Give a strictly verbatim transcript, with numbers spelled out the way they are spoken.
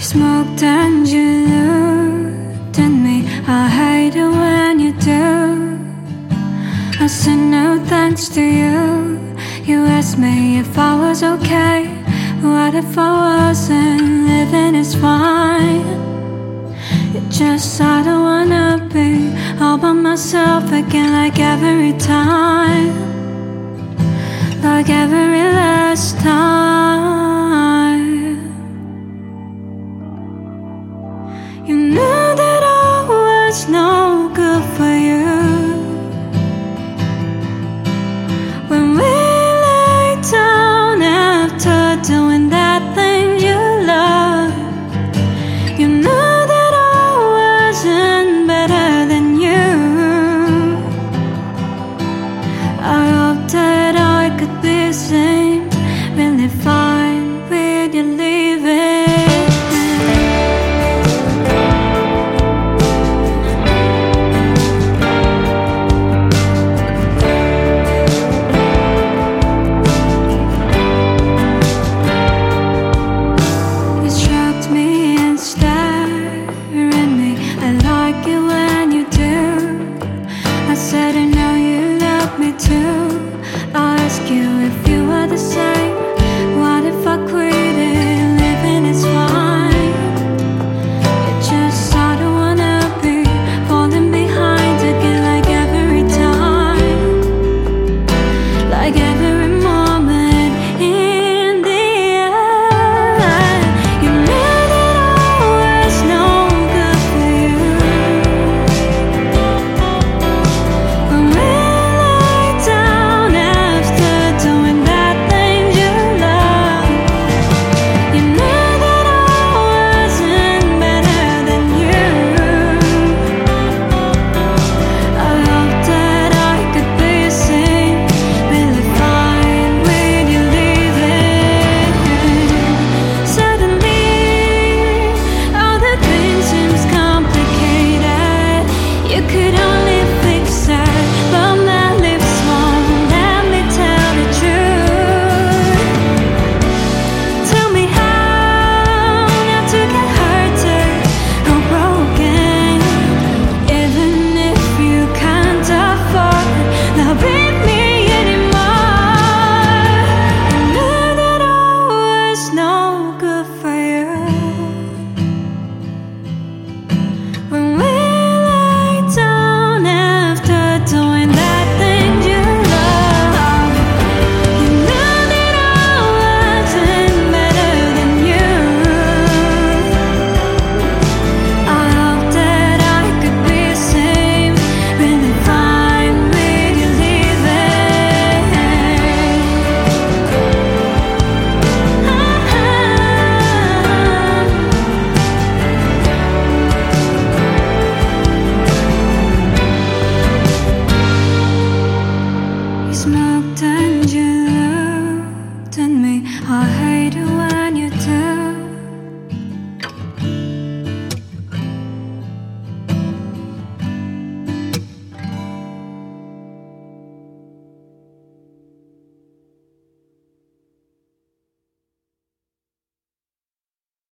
smoked and you looked at me. I hate it when you do. I said no thanks to you. You asked me if I was okay. What if I wasn't? Living is fine. It's just I don't wanna be all by myself again, like every time, like every last time. You knew that I was no good for you.